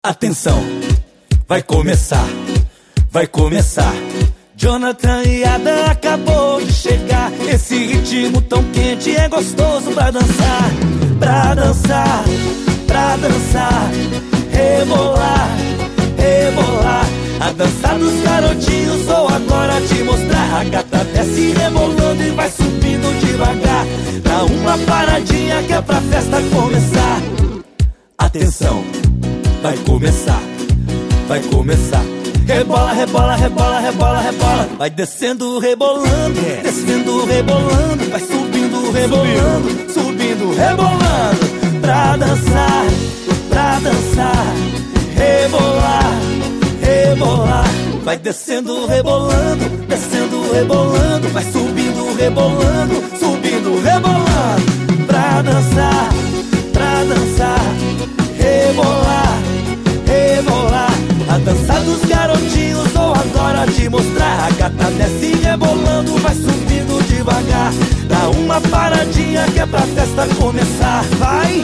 Atenção, vai começar, vai começar. Jonathan e Adam acabou de chegar. Esse ritmo tão quente é gostoso pra dançar. Pra dançar, pra dançar. Rebolar, rebolar. A dança dos garotinhos vou agora te mostrar. A gata desce rebolando e vai subindo devagar. Dá uma paradinha que é pra festa começar. Atenção, vai começar, vai começar. Rebola, rebola, rebola, rebola, rebola. Vai descendo, rebolando, descendo, rebolando. Vai subindo, rebolando, subindo, rebolando. Pra dançar, pra dançar. Rebolar, rebolar. Vai descendo, rebolando, descendo, rebolando. Vai subindo, rebolando, subindo, rebolando. Pra dançar, pra dançar. Rebolar, rebolar. A dança dos garotinhos vou agora te mostrar. A gata desce rebolando, vai subindo devagar. Dá uma paradinha que é pra festa começar. Vai!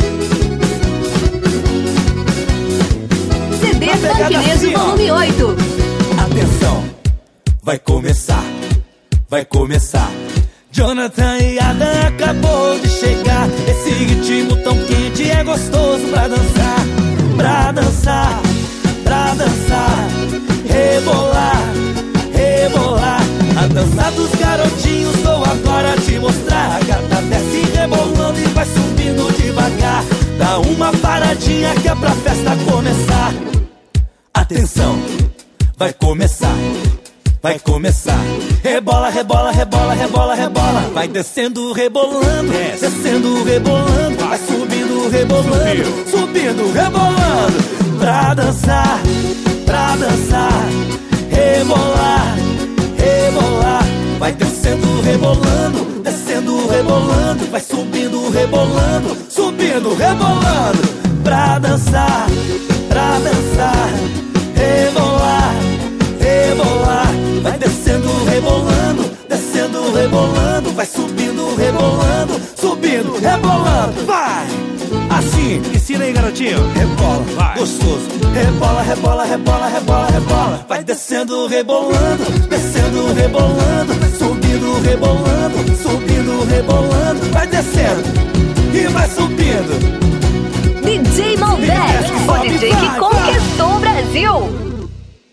CD Funkneso volume 8. Atenção, vai começar, vai começar. Jonathan e Adam acabou de chegar. Esse ritmo tão quente é gostoso pra dançar. Pra dançar, pra dançar. Rebolar, rebolar. A dança dos garotinhos vou agora te mostrar. A gata desce rebolando e vai subindo devagar. Dá uma paradinha que é pra festa começar. Atenção, vai começar, vai começar. Rebola, rebola, rebola, rebola, rebola. Vai descendo, rebolando, descendo, rebolando. Vai subindo, rebolando, subindo, rebolando. Pra dançar, pra dançar. Rebolar, rebolar. Vai descendo, rebolando, descendo, rebolando. Vai subindo, rebolando, subindo, rebolando. Pra dançar, pra dançar. Rebolar, rebolar. Vai descendo, rebolando, descendo, rebolando. Vai subindo, rebolando, subindo, rebolando. Vai! Assim, ensina aí, garotinho. rebola, Vai. gostoso. Rebola, rebola, rebola, rebola, rebola. Vai descendo, rebolando, descendo, rebolando. Vai subindo, rebolando, subindo, rebolando. Vai descendo e vai subindo. DJ Malbec, o DJ que conquistou o Brasil.